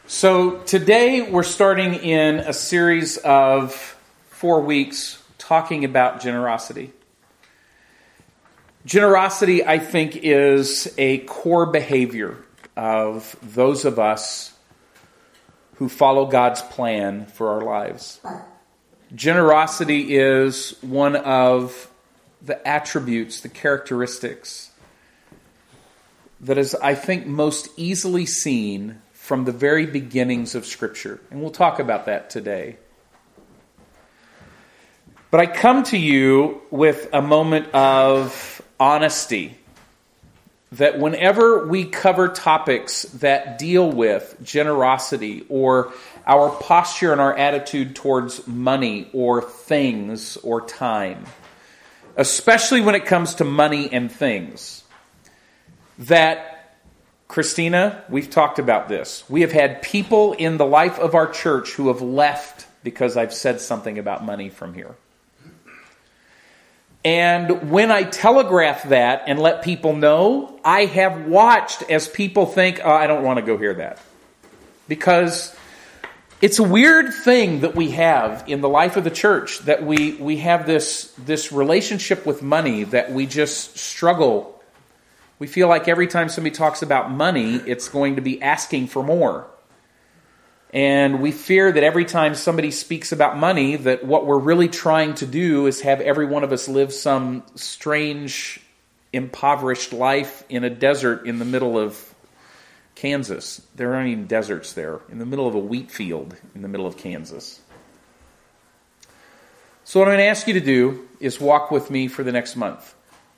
So today we're starting in a series of 4 weeks talking about generosity. Generosity, I think, is a core behavior of those of us who follow God's plan for our lives. Generosity is one of the attributes, the characteristics that is, I think, most easily seen from the very beginnings of Scripture. And we'll talk about that today. But I come to you with a moment of honesty that whenever we cover topics that deal with generosity or our posture and our attitude towards money or things or time, especially when it comes to money and things, that Christina, we've talked about this. We have had people in the life of our church who have left because I've said something about money from here. And when I telegraph that and let people know, I have watched as people think, oh, I don't want to go hear that. Because it's a weird thing that we have in the life of the church, that we have this relationship with money that we just struggle. We feel like every time somebody talks about money, it's going to be asking for more. And we fear that every time somebody speaks about money, that what we're really trying to do is have every one of us live some strange, impoverished life in a desert in the middle of Kansas. There aren't even deserts there. In the middle of a wheat field in the middle of Kansas. So what I'm going to ask you to do is walk with me for the next month.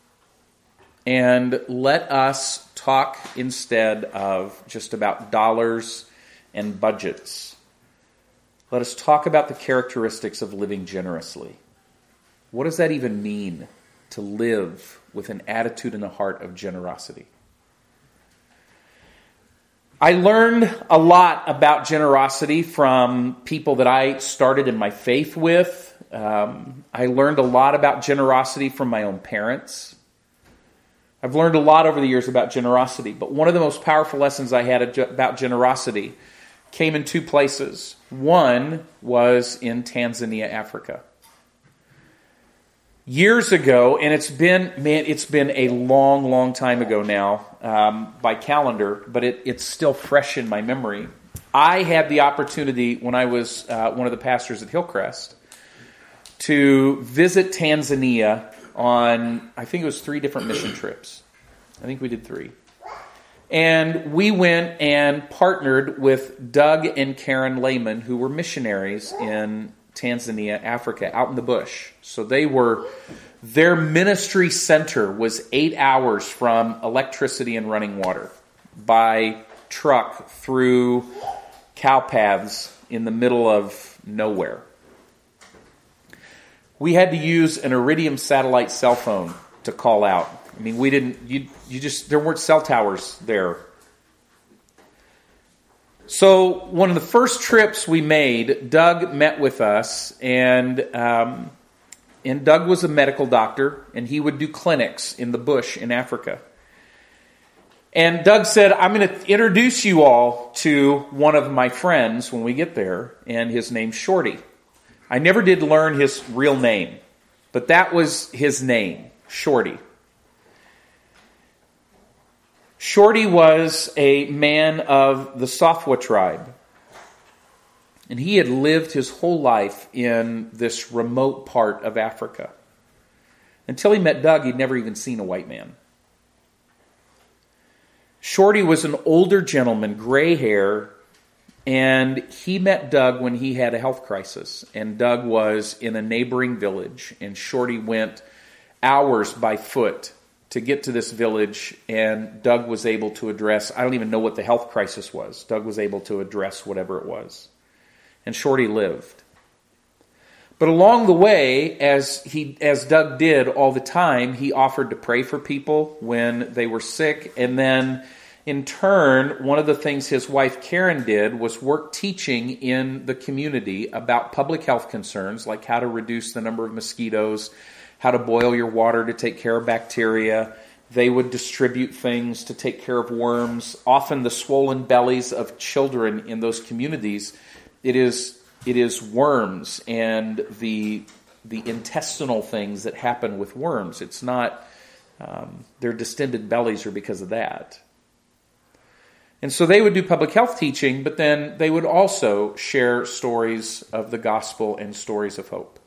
And let us talk instead of just about dollars and budgets. Let us talk about the characteristics of living generously. What does that even mean, to live with an attitude and a heart of generosity? I learned a lot about generosity from people that I started in my faith with. I learned a lot about generosity from my own parents. I've learned a lot over the years about generosity, but one of the most powerful lessons I had about generosity came in two places. One was in Tanzania, Africa. Years ago, and it's been a long, long time ago now by calendar, but it's still fresh in my memory. I had the opportunity when I was one of the pastors at Hillcrest to visit Tanzania on, I think it was 3 different mission trips. I think we did 3. And we went and partnered with Doug and Karen Lehman, who were missionaries in Tanzania, Africa, out in the bush. So their ministry center was 8 hours from electricity and running water by truck through cow paths in the middle of nowhere. We had to use an Iridium satellite cell phone to call out. I mean, there weren't cell towers there. So one of the first trips we made, Doug met with us, and Doug was a medical doctor, and he would do clinics in the bush in Africa. And Doug said, I'm going to introduce you all to one of my friends when we get there, and his name's Shorty. I never did learn his real name, but that was his name, Shorty. Shorty was a man of the Safwa tribe, and he had lived his whole life in this remote part of Africa. Until he met Doug, he'd never even seen a white man. Shorty was an older gentleman, gray hair, and he met Doug when he had a health crisis. And Doug was in a neighboring village, and Shorty went hours by foot to get to this village, and Doug was able to address, I don't even know what the health crisis was. Doug was able to address whatever it was. And Shorty lived. But along the way, as Doug did all the time, he offered to pray for people when they were sick, and then in turn, one of the things his wife Karen did was work teaching in the community about public health concerns, like how to reduce the number of mosquitoes, how to boil your water to take care of bacteria, They would distribute things to take care of worms. Often the swollen bellies of children in those communities, it is worms and the intestinal things that happen with worms. It's not, their distended bellies are because of that. And so they would do public health teaching, but then they would also share stories of the gospel and stories of hope.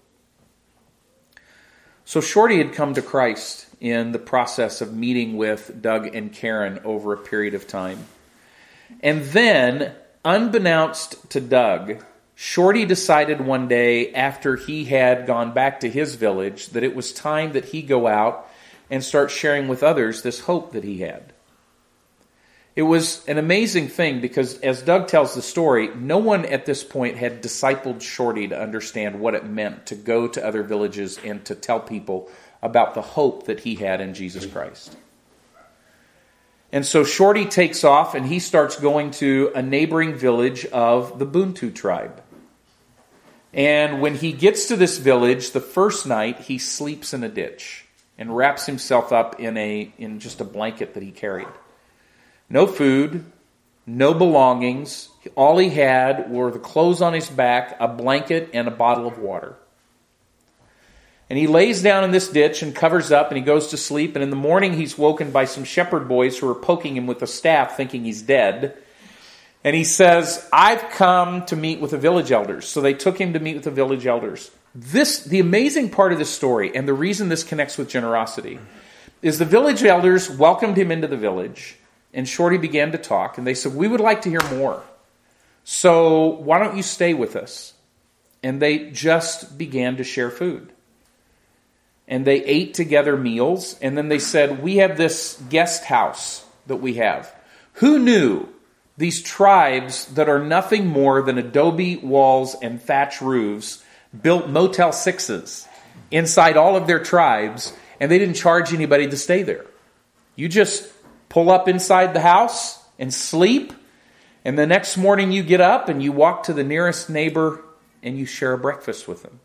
So Shorty had come to Christ in the process of meeting with Doug and Karen over a period of time. And then, unbeknownst to Doug, Shorty decided one day after he had gone back to his village that it was time that he go out and start sharing with others this hope that he had. It was an amazing thing because as Doug tells the story, no one at this point had discipled Shorty to understand what it meant to go to other villages and to tell people about the hope that he had in Jesus Christ. And so Shorty takes off and he starts going to a neighboring village of the Buntu tribe. And when he gets to this village, the first night he sleeps in a ditch and wraps himself up in just a blanket that he carried. No food, no belongings. All he had were the clothes on his back, a blanket, and a bottle of water. And he lays down in this ditch and covers up and he goes to sleep. And in the morning he's woken by some shepherd boys who are poking him with a staff thinking he's dead. And he says, I've come to meet with the village elders. So they took him to meet with the village elders. The amazing part of this story, and the reason this connects with generosity, is the village elders welcomed him into the village. And Shorty began to talk, and they said, we would like to hear more. So why don't you stay with us? And they just began to share food. And they ate together meals, and then they said, we have this guest house that we have. Who knew these tribes that are nothing more than adobe walls and thatch roofs built Motel 6s inside all of their tribes, and they didn't charge anybody to stay there. You just pull up inside the house and sleep, and the next morning you get up and you walk to the nearest neighbor and you share a breakfast with them.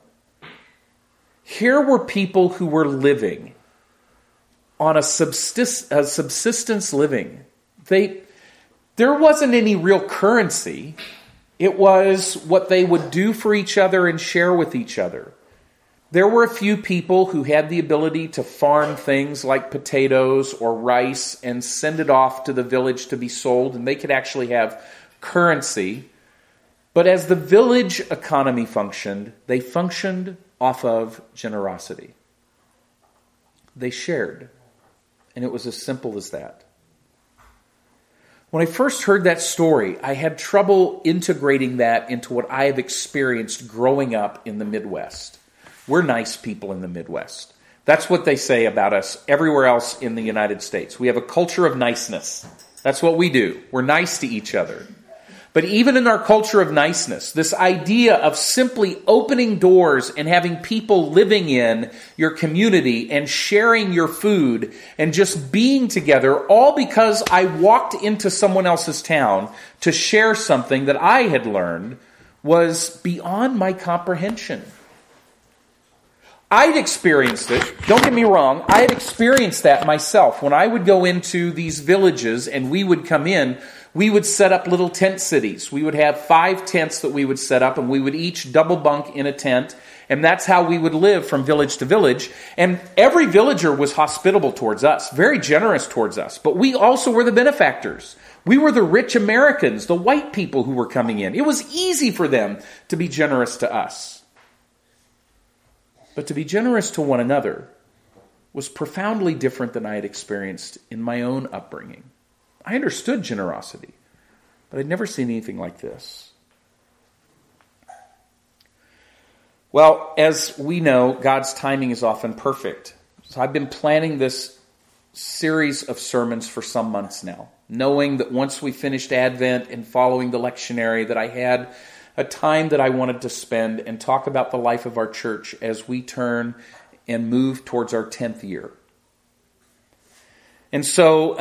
Here were people who were living on a subsistence living. There wasn't any real currency. It was what they would do for each other and share with each other. There were a few people who had the ability to farm things like potatoes or rice and send it off to the village to be sold, and they could actually have currency. But as the village economy functioned, they functioned off of generosity. They shared, and it was as simple as that. When I first heard that story, I had trouble integrating that into what I have experienced growing up in the Midwest. We're nice people in the Midwest. That's what they say about us everywhere else in the United States. We have a culture of niceness. That's what we do. We're nice to each other. But even in our culture of niceness, this idea of simply opening doors and having people living in your community and sharing your food and just being together, all because I walked into someone else's town to share something that I had learned, was beyond my comprehension. I'd experienced it. Don't get me wrong. I had experienced that myself. When I would go into these villages and we would come in, we would set up little tent cities. We would have 5 tents that we would set up, and we would each double bunk in a tent. And that's how we would live from village to village. And every villager was hospitable towards us, very generous towards us. But we also were the benefactors. We were the rich Americans, the white people who were coming in. It was easy for them to be generous to us. But to be generous to one another was profoundly different than I had experienced in my own upbringing. I understood generosity, but I'd never seen anything like this. Well, as we know, God's timing is often perfect. So I've been planning this series of sermons for some months now, knowing that once we finished Advent and following the lectionary, that I had a time that I wanted to spend and talk about the life of our church as we turn and move towards our 10th year. And so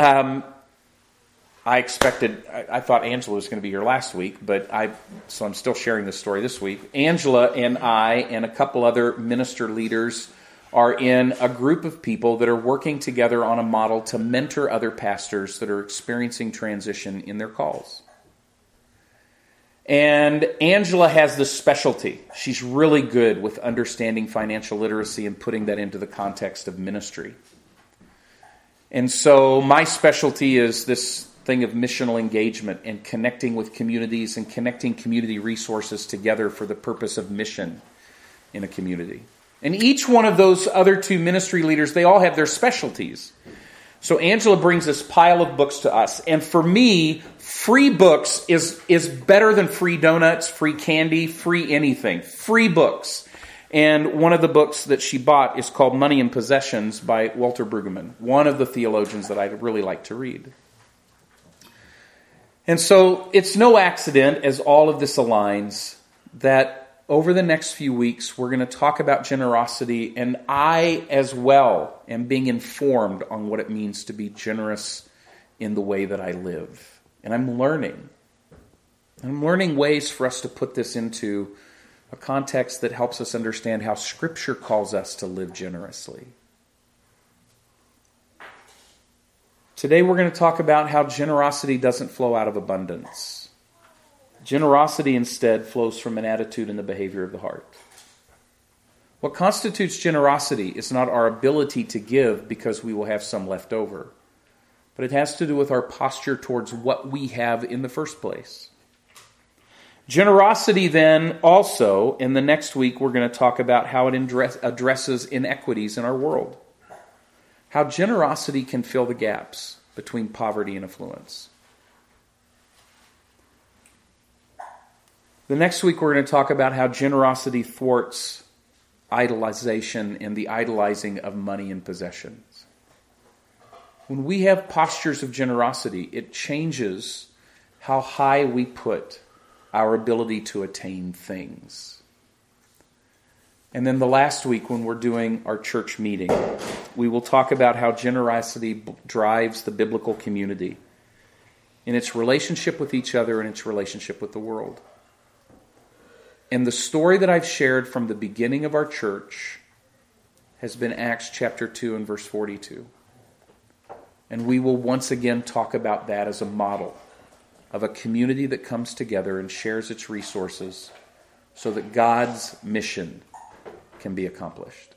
I thought Angela was going to be here last week, so I'm still sharing this story this week. Angela and I and a couple other minister leaders are in a group of people that are working together on a model to mentor other pastors that are experiencing transition in their calls. And Angela has this specialty. She's really good with understanding financial literacy and putting that into the context of ministry. And so my specialty is this thing of missional engagement and connecting with communities and connecting community resources together for the purpose of mission in a community. And each one of those other two ministry leaders, they all have their specialties. So Angela brings this pile of books to us. And for me, free books is better than free donuts, free candy, free anything. Free books. And one of the books that she bought is called Money and Possessions by Walter Brueggemann, one of the theologians that I'd really like to read. And so it's no accident, as all of this aligns, that over the next few weeks, we're going to talk about generosity, and I, as well, am being informed on what it means to be generous in the way that I live. And I'm learning. I'm learning ways for us to put this into a context that helps us understand how Scripture calls us to live generously. Today we're going to talk about how generosity doesn't flow out of abundance. Generosity instead flows from an attitude and the behavior of the heart. What constitutes generosity is not our ability to give because we will have some left over, but it has to do with our posture towards what we have in the first place. Generosity then also, in the next week, we're going to talk about how it addresses inequities in our world. How generosity can fill the gaps between poverty and affluence. The next week, we're going to talk about how generosity thwarts idolization and the idolizing of money and possessions. When we have postures of generosity, it changes how high we put our ability to attain things. And then the last week, when we're doing our church meeting, we will talk about how generosity drives the biblical community in its relationship with each other and its relationship with the world. And the story that I've shared from the beginning of our church has been Acts chapter 2 and verse 42. And we will once again talk about that as a model of a community that comes together and shares its resources so that God's mission can be accomplished.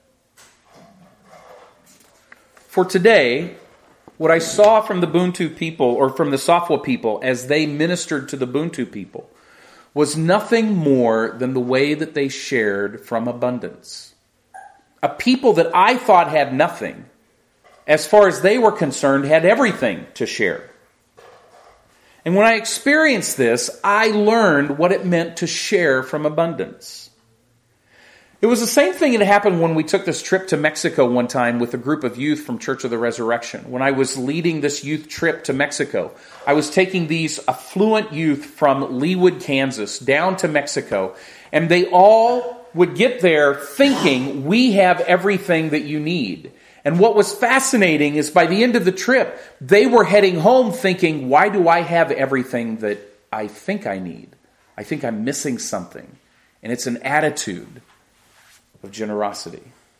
For today, what I saw from the Ubuntu people, or from the Safwa people, as they ministered to the Ubuntu people, was nothing more than the way that they shared from abundance. A people that I thought had nothing, as far as they were concerned, had everything to share. And when I experienced this, I learned what it meant to share from abundance. It was the same thing that happened when we took this trip to Mexico one time with a group of youth from Church of the Resurrection. When I was leading this youth trip to Mexico, I was taking these affluent youth from Leawood, Kansas, down to Mexico, and they all would get there thinking, we have everything that you need. And what was fascinating is by the end of the trip, they were heading home thinking, why do I have everything that I think I need? I think I'm missing something. And it's an attitude of generosity.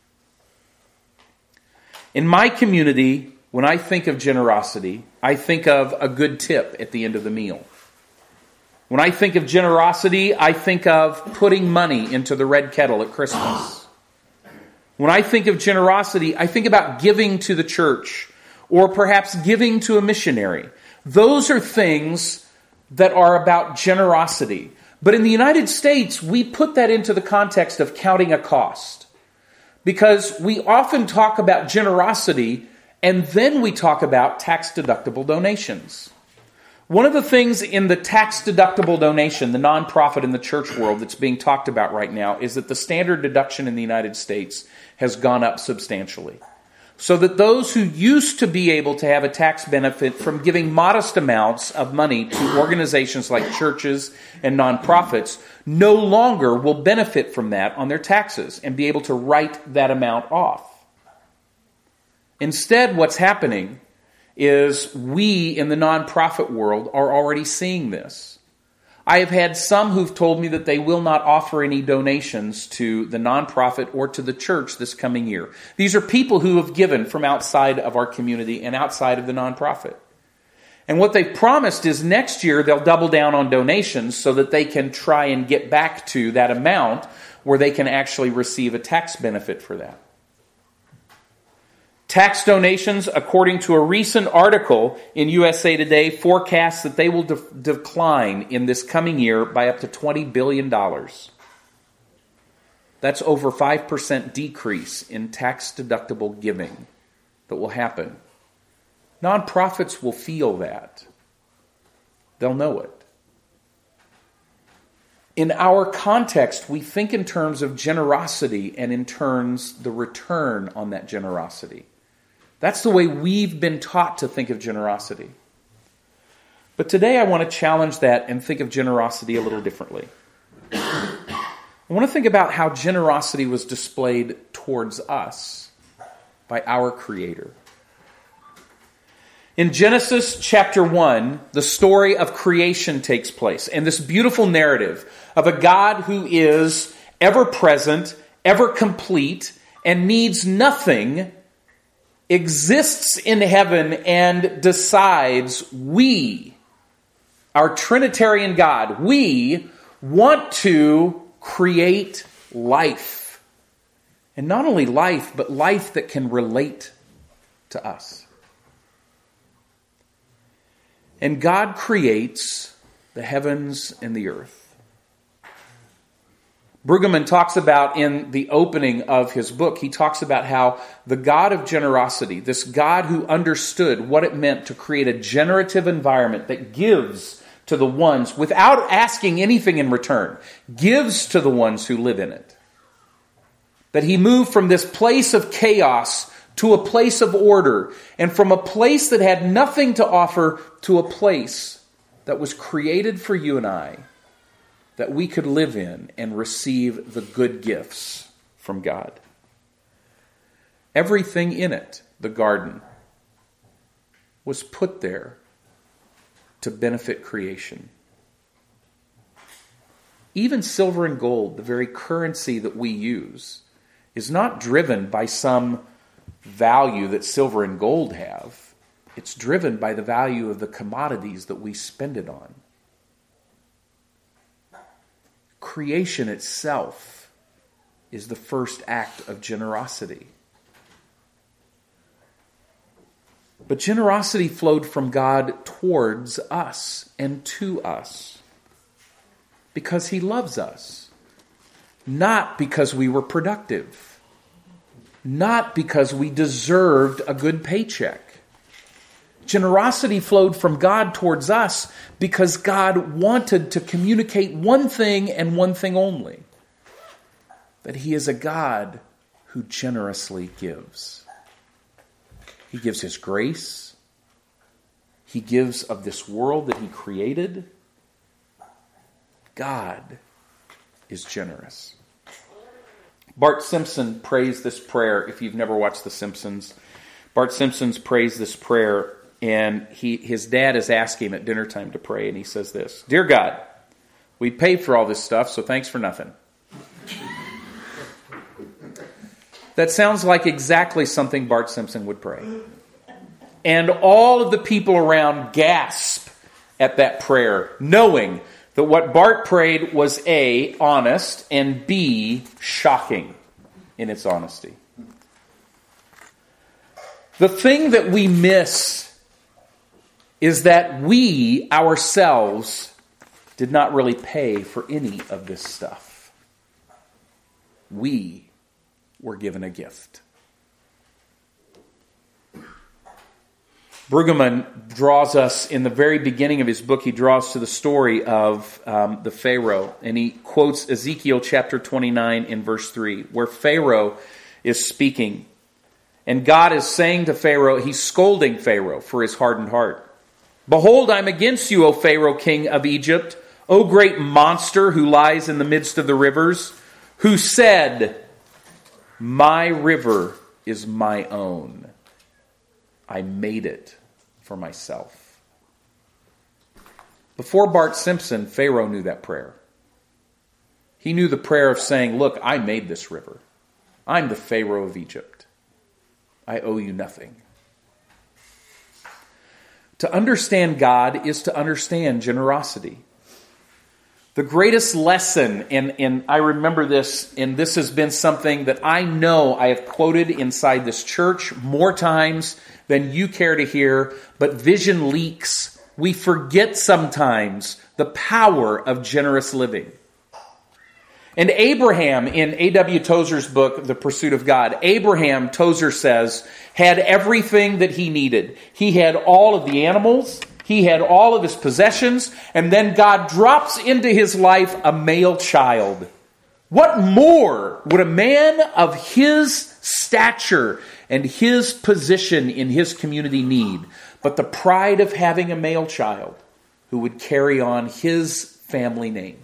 In my community, when I think of generosity, I think of a good tip at the end of the meal. When I think of generosity, I think of putting money into the red kettle at Christmas. When I think of generosity, I think about giving to the church or perhaps giving to a missionary. Those are things that are about generosity. But in the United States, we put that into the context of counting a cost. Because we often talk about generosity and then we talk about tax-deductible donations. One of the things in the tax-deductible donation, the nonprofit in the church world that's being talked about right now, is that the standard deduction in the United States has gone up substantially. So that those who used to be able to have a tax benefit from giving modest amounts of money to organizations like churches and nonprofits no longer will benefit from that on their taxes and be able to write that amount off. Instead, what's happening is we in the nonprofit world are already seeing this. I have had some who've told me that they will not offer any donations to the nonprofit or to the church this coming year. These are people who have given from outside of our community and outside of the nonprofit. And what they've promised is next year they'll double down on donations so that they can try and get back to that amount where they can actually receive a tax benefit for that. Tax donations, according to a recent article in USA Today, forecast that they will decline in this coming year by up to $20 billion. That's over 5% decrease in tax-deductible giving that will happen. Nonprofits will feel that. They'll know it. In our context, we think in terms of generosity and in terms the return on that generosity. That's the way we've been taught to think of generosity. But today I want to challenge that and think of generosity a little differently. I want to think about how generosity was displayed towards us by our Creator. In Genesis chapter 1, the story of creation takes place, and this beautiful narrative of a God who is ever present, ever complete, and needs nothing, exists in heaven and decides we, our Trinitarian God, we want to create life. And not only life, but life that can relate to us. And God creates the heavens and the earth. Brueggemann talks about in the opening of his book, he talks about how the God of generosity, this God who understood what it meant to create a generative environment that gives to the ones, without asking anything in return, gives to the ones who live in it. That he moved from this place of chaos to a place of order, and from a place that had nothing to offer to a place that was created for you and I, that we could live in and receive the good gifts from God. Everything in it, the garden, was put there to benefit creation. Even silver and gold, the very currency that we use, is not driven by some value that silver and gold have. It's driven by the value of the commodities that we spend it on. Creation itself is the first act of generosity. But generosity flowed from God towards us and to us because He loves us, not because we were productive, not because we deserved a good paycheck. Generosity flowed from God towards us because God wanted to communicate one thing and one thing only: that He is a God who generously gives. He gives His grace. He gives of this world that He created. God is generous. Bart Simpson prays this prayer. If you've never watched The Simpsons, Bart Simpson prays this prayer, and his dad is asking him at dinner time to pray, and he says this: "Dear God, we paid for all this stuff, so thanks for nothing." That sounds like exactly something Bart Simpson would pray. And all of the people around gasp at that prayer, knowing that what Bart prayed was A, honest, and B, shocking in its honesty. The thing that we miss is that we ourselves did not really pay for any of this stuff. We were given a gift. Brueggemann draws us, in the very beginning of his book, he draws to the story of the Pharaoh. And he quotes Ezekiel chapter 29 in verse 3, where Pharaoh is speaking. And God is saying to Pharaoh, he's scolding Pharaoh for his hardened heart. "Behold, I'm against you, O Pharaoh, king of Egypt, O great monster who lies in the midst of the rivers, who said, 'My river is my own. I made it for myself.'" Before Bart Simpson, Pharaoh knew that prayer. He knew the prayer of saying, look, I made this river. I'm the Pharaoh of Egypt. I owe you nothing. To understand God is to understand generosity. The greatest lesson, and I remember this, and this has been something that I know I have quoted inside this church more times than you care to hear, but vision leaks. We forget sometimes the power of generous living. And Abraham, in A.W. Tozer's book, The Pursuit of God, Abraham, Tozer says, had everything that he needed. He had all of the animals, he had all of his possessions, and then God drops into his life a male child. What more would a man of his stature and his position in his community need but the pride of having a male child who would carry on his family name?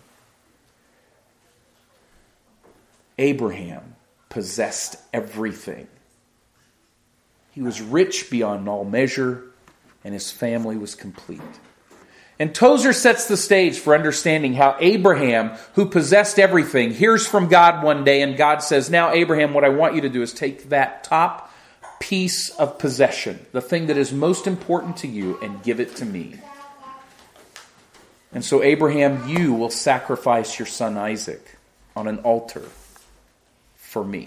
Abraham possessed everything. He was rich beyond all measure, and his family was complete. And Tozer sets the stage for understanding how Abraham, who possessed everything, hears from God one day, and God says, now, Abraham, what I want you to do is take that top piece of possession, the thing that is most important to you, and give it to me. And so, Abraham, you will sacrifice your son Isaac on an altar for me.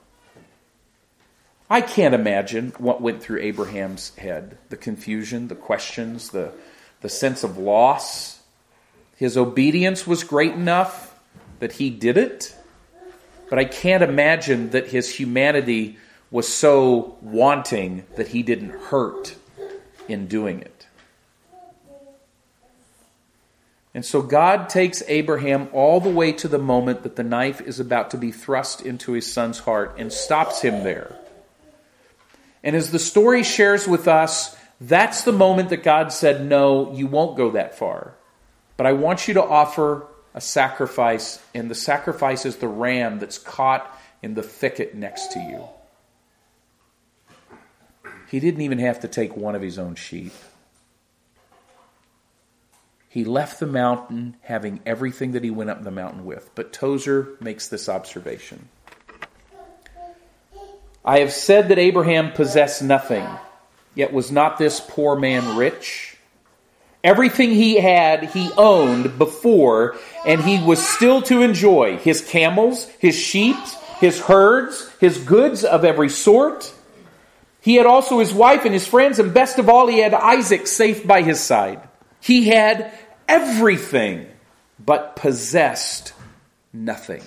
I can't imagine what went through Abraham's head. The confusion, the questions, the sense of loss. His obedience was great enough that he did it. But I can't imagine that his humanity was so wanting that he didn't hurt in doing it. And so God takes Abraham all the way to the moment that the knife is about to be thrust into his son's heart and stops him there. And as the story shares with us, that's the moment that God said, no, you won't go that far. But I want you to offer a sacrifice, and the sacrifice is the ram that's caught in the thicket next to you. He didn't even have to take one of his own sheep. He left the mountain having everything that he went up the mountain with. But Tozer makes this observation. I have said that Abraham possessed nothing, yet was not this poor man rich? Everything he had, he owned before, and he was still to enjoy his camels, his sheep, his herds, his goods of every sort. He had also his wife and his friends, and best of all, he had Isaac safe by his side. He had everything, but possessed nothing.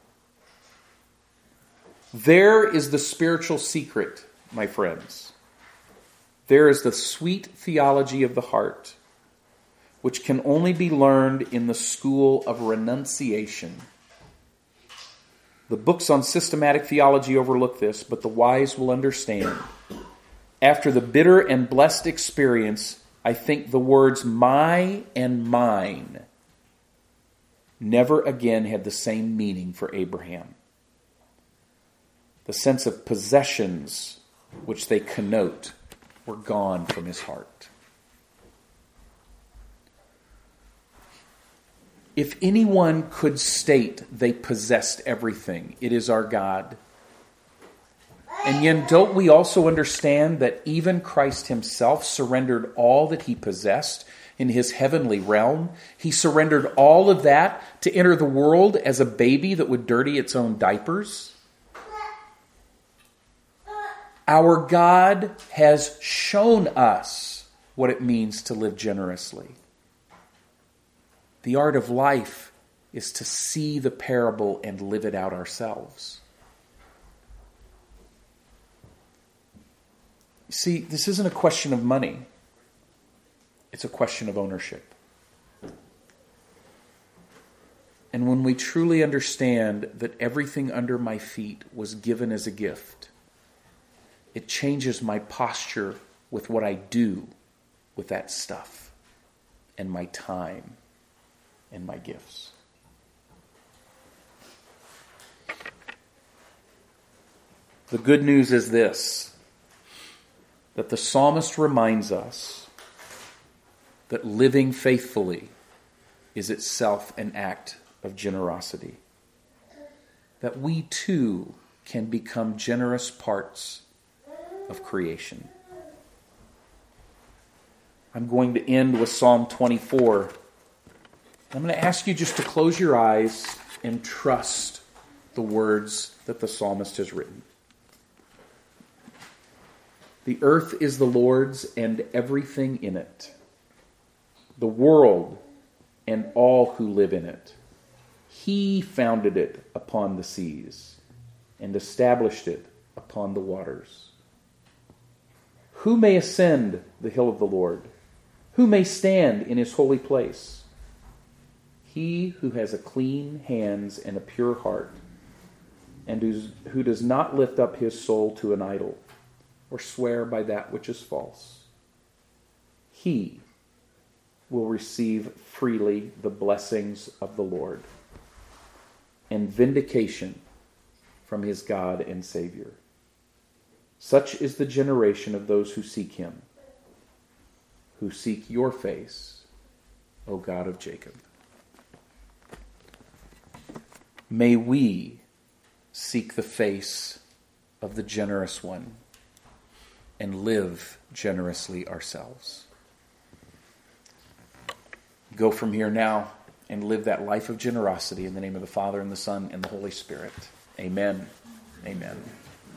There is the spiritual secret, my friends. There is the sweet theology of the heart, which can only be learned in the school of renunciation. The books on systematic theology overlook this, but the wise will understand. After the bitter and blessed experience, I think the words my and mine never again had the same meaning for Abraham. The sense of possessions which they connote were gone from his heart. If anyone could state they possessed everything, it is our God. And yet, don't we also understand that even Christ himself surrendered all that he possessed in his heavenly realm? He surrendered all of that to enter the world as a baby that would dirty its own diapers. Our God has shown us what it means to live generously. The art of life is to see the parable and live it out ourselves. See, this isn't a question of money. It's a question of ownership. And when we truly understand that everything under my feet was given as a gift, it changes my posture with what I do with that stuff and my time and my gifts. The good news is this, that the psalmist reminds us that living faithfully is itself an act of generosity. That we too can become generous parts of creation. I'm going to end with Psalm 24. I'm going to ask you just to close your eyes and trust the words that the psalmist has written. The earth is the Lord's and everything in it, the world and all who live in it. He founded it upon the seas and established it upon the waters. Who may ascend the hill of the Lord? Who may stand in his holy place? He who has a clean hands and a pure heart, and who does not lift up his soul to an idol, or swear by that which is false. He will receive freely the blessings of the Lord and vindication from his God and Savior. Such is the generation of those who seek him, who seek your face, O God of Jacob. May we seek the face of the generous one and live generously ourselves. Go from here now and live that life of generosity in the name of the Father and the Son and the Holy Spirit. Amen. Amen.